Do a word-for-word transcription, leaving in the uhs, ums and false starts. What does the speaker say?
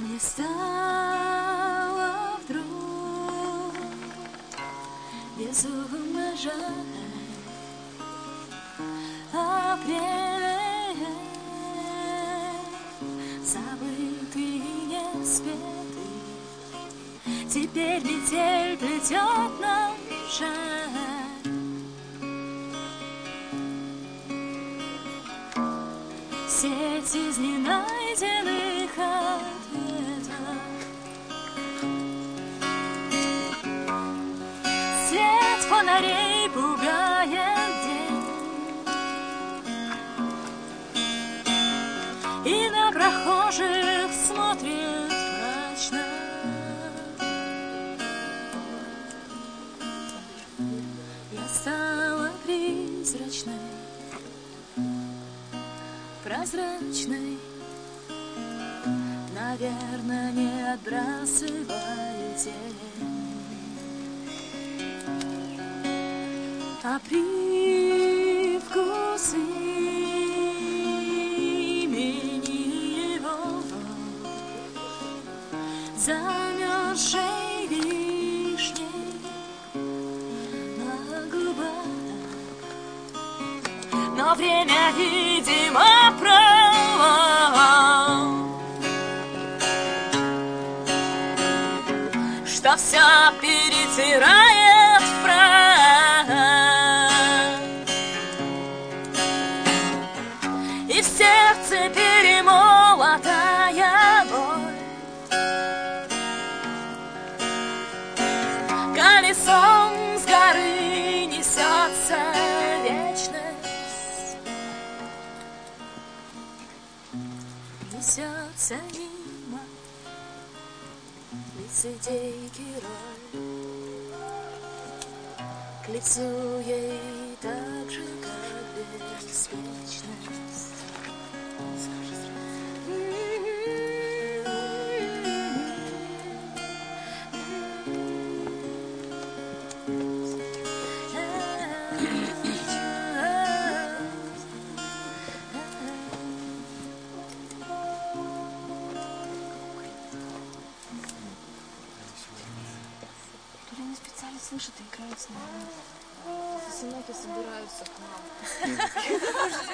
Мне стало вдруг безумно жаль апрель, забытый и неспетый. Теперь метель плетет нам жаль. Сеть из ненайденных ответов. Свет фонарей пугает день, и на прохожих смотрит мрачно. Я стала призрачной, прозрачной, наверное, не отбрасываю тень. А привкус имени его замерзшей вишней на губах. Но время, видимо, право, что все перетирает в прах, и в сердце перемолотая боль. Колесом с горы несется вечность, несется мимо лицедей герой. К лицу ей так же, как беспечность. Они специально слышат и играют с нами. Синоки собираются к нам.